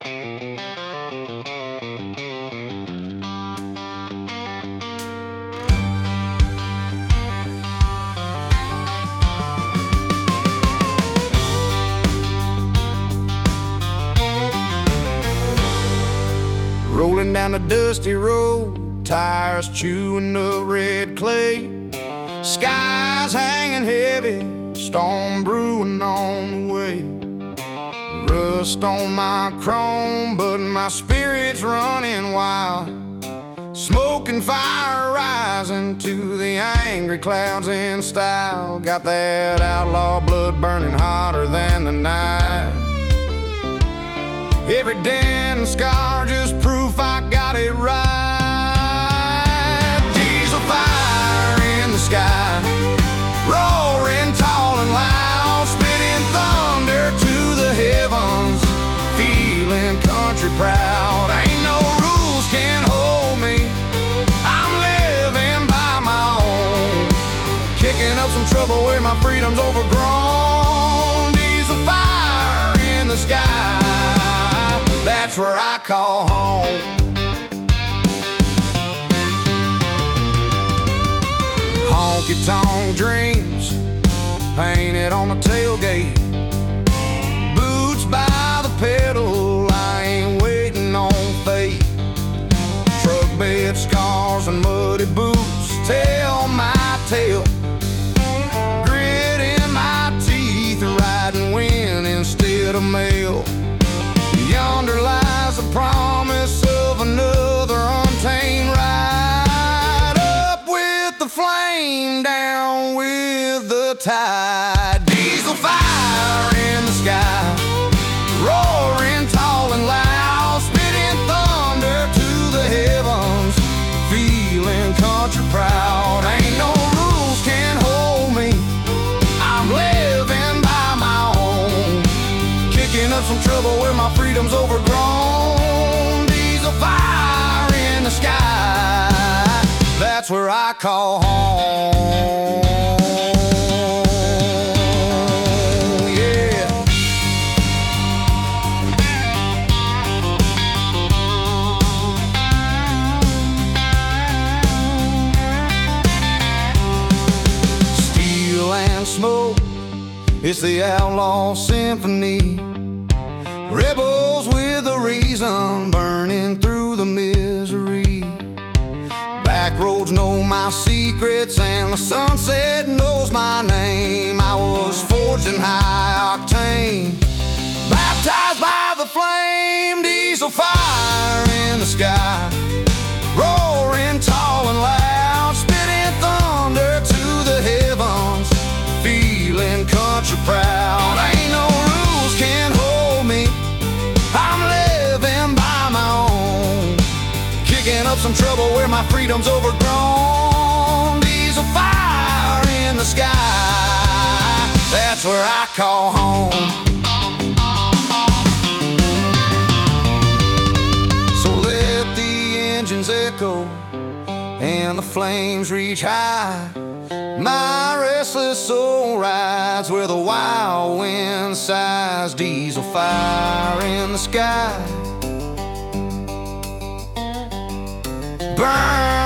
Rolling down the dusty road, tires chewing the red clay. Skies hanging heavy, storm brewing on the way. Rust on my chrome, but my spirit's running wild. Smoke and fire rising to the angry clouds in style. Got that outlaw blood burning hotter than the night. Every dent and scar just proof I got it right. Diesel fire in the sky, roaring tall and loud, spitting thunder to the heavens, feeling country proud. Ain't no rules can hold me, I'm living by my own, kicking up some trouble where my freedom's overgrown. Diesel fire in the sky, that's where I call home. Honky-tonk dreams painted on the tailgate, boots by the pedal, I ain't waiting on fate. Truck bed scars and muddy boots tell my tale. Grit in my teeth, riding wind instead of mail. Yonder lies the promise of another untamed ride, up with the flame, down with the tide. Diesel fire in the sky, roaring tall and loud, spitting thunder to the heavens, feeling country proud. Ain't no rules can hold me, I'm living by my own, kicking up some trouble where my freedom's overgrown. Diesel fire in the sky, that's where I call home. Yeah. Steel and smoke, it's the outlaw symphony. Rebels with a reason, burning through the misery. Back roads know my secrets and the sunset knows my name. I was forged in high octane, baptized by the flame. Diesel fire in the sky, roaring tall and loud, spitting thunder to the heavens, feeling country proud. Ain't no rules can hold me, I'm living by my own, kicking up some trouble where my freedom's overgrown. Diesel fire in the sky, that's where I call home. So let the engines echo and the flames reach high. My restless soul rides where the wild wind sighs. Diesel fire in the sky, burn